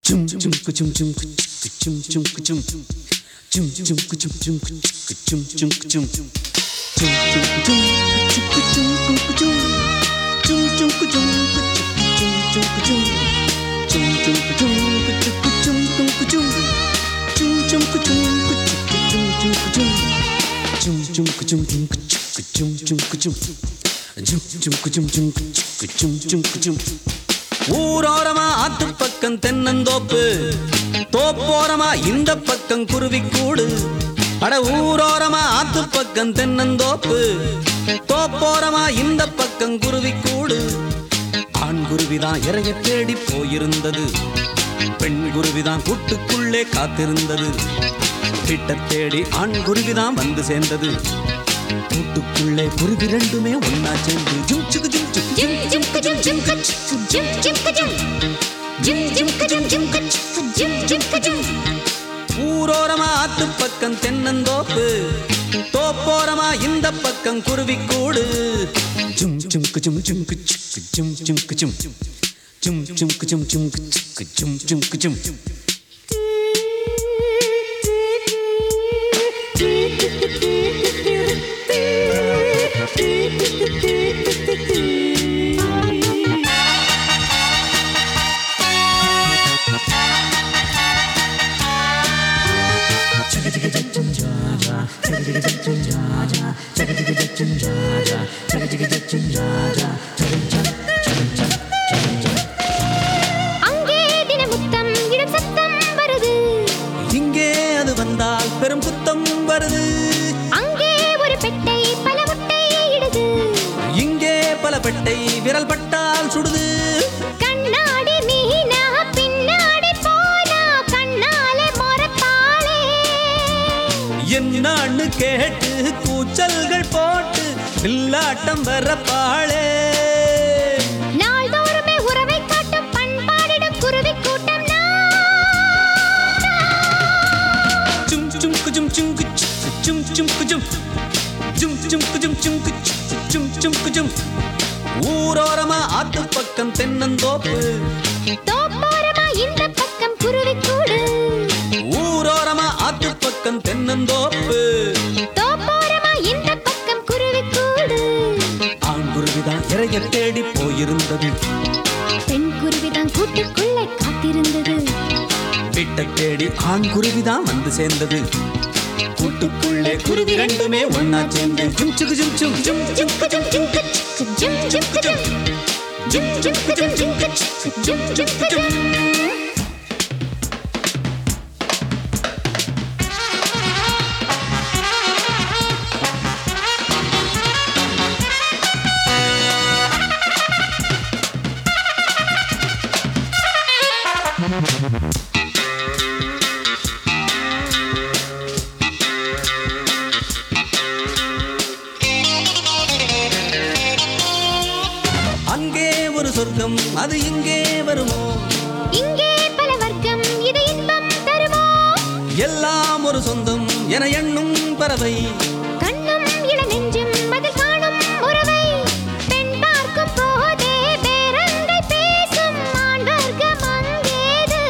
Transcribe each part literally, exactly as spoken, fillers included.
Jum jum jum jum jum jum jum jum jum jum jum jum jum jum jum jum ஊரோரமா ஆத்து பக்கம் தென்னந்தோப்பு, தோப்போரமா இந்த பக்கம் குருவிக்கூடு. அட ஊரோரமா ஆத்து பக்கம் தென்னந்தோப்பு, தோப்போரமா இந்த பக்கம் குருவிக்கூடு. ஆண் குருவிதான் இறைய தேடி போயிருந்தது, பெண் குருவிதான் கூட்டுக்குள்ளே காத்திருந்தது. கிட்ட தேடி ஆண் குருவிதான் வந்து சேர்ந்தது, கூட்டுக்குள்ளே குருவி ரெண்டுமே ஒன்னா சேர்ந்து ஜும் சுகு ஜும் சுகு ஜும் ஜும் கஜும் ஜும் கச் ஜும் ஜும் கஜும் ஜும் ஜும் கஜும் ஜும் கச் ஜும் ஜும் கஜும். ஊரோரமா ஆத்து பக்கம் தென்னந்தோப்பு, தோப்போரமா இந்த பக்கம் குருவிக்கூடு. ஜும் ஜும் கஜும் ஜும் கச் ஜும் ஜும் கஜும் ஜும் ஜும் கஜும் ஜும் கச் ஜும் ஜும் கஜும். அங்கே தினமுத்தம் இடம் சத்தம் வருது, இங்கே அது வந்தால் பெரும் குத்தம் வருது. அங்கே ஒரு பெட்டை பல முட்டை இடுது, இங்கே பல பெட்டை விரல் பட்டால் சுடுது. கண்ணாடி மீனா பின்னாடி போனா கண்ணாலே மொரப்பாளே. என்னான்னு கேட்டு கூச்சல்கள் போட்டு வில்லாட்டம் வரப்பாளே. நாள்தோறுமே உறவை காட்டும் பண்பாடிடும் குருவி கூட்டம் ஜும் ஜும் குஜும் ஜும் குச் ஜும் ஜும் குஜும் ஜும் ஜும் குஜும் ஜும் குச் ஜும் ஜும் குஜும். ஊரோரமா ஆத்து பக்கம் தென்னந்தோப்பு, தோப்போரமா இந்த பக்கம் குருவி கூடு. ஊரோரமா ஆத்து பக்கம் தென்னந்தோப்பு, தோப்போரமா இந்த பக்கம் குருவி கூடு. ஆண் குருவிதான் இறைய தேடி போயிருந்தது, பெண் குருவிதான் கூட்டுக்குள்ளே காத்திருந்தது. வீட்டை தேடி ஆண் குருவிதான் வந்து சேர்ந்தது, கூட்டுக்குள்ளே குருவி ரெண்டுமே ஒன்னா சேர்ந்து ஜும் சுகு ஜும் சும் ஜும் ஜும் கஜும் ஜும் கச் ஜும் ஜும் கஜும் ஜும் ஜும் கஜும் ஜும் கச் ஜும் ஜும் கஜும். அங்கே ஒரு சொர்க்கம் அது இங்கே வருமோ, இங்கே பல வர்க்கம் இது இன்பம் தருமோ. எல்லாம் ஒரு சொந்தம் என எண்ணும் பறவை. கண்ணும் இள நெஞ்சும் அதில் காணும் உறவை. பெண் பார்க்கும் போதே பேரங்கை பேசும் ஆண் வர்க்கம் அங்கேது.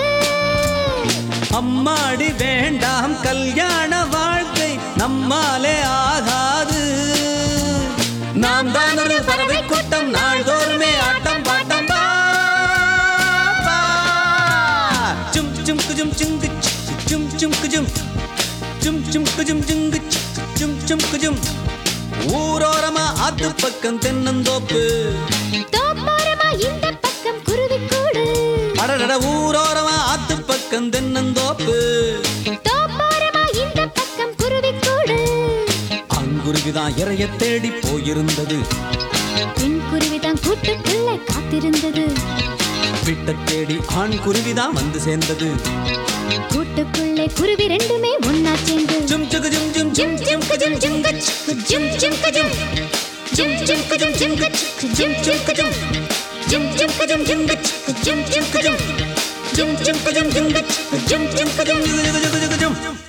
அம்மாடி வேண்டாம் கல்யாண வாழ்க்கை நம்மாலே ஆகாது. நாம் தான் ஒரு பறவை கூட்டம், நாள்தோறுமே ஆட்டம் பாட்டம் பா பா. ஜும் ஜும் குஜும் ஜுங்கு ஜும் ஜும் குஜும் ஜும் ஜும் குஜும் ஜுங்கு ஜும் ஜும் குஜும். ஊரோரமா ஆத்து பக்கம் தென்னந்தோப்பு, தோப்போரமா இந்த பக்கம் குருவி கூடு. அடடட ஊரோரமா ஆத்து பக்கம் தென்னந்தோப்பு, தோப்போரமா இந்த பக்கம் குருவி கூடு. ஆண்குருவிதான் இறைய தேடி போயிருந்தது, பெண் குருவிதான் கூட்டுக்குள்ளே காத்திருந்தது. வீட்டை தேடி ஆண் குருவிதான் வந்து சேர்ந்தது, கூட்டுக்குள்ளே குருவி ரெண்டுமே ஒன்னா சேர்ந்து ஜும் சுகு ஜும் ஜும் ஜும் ஜும் கஜும் ஜும் கச் ஜும் ஜும் கஜும் ஜும் ஜும் கஜும் ஜும் கச் ஜும் ஜும் கஜும் ஜும் ஜும் கஜும் ஜும் கச் ஜும் ஜும் கஜும் ஜும் ஜும் கஜும் ஜும் கச் ஜும் ஜும் கஜும்.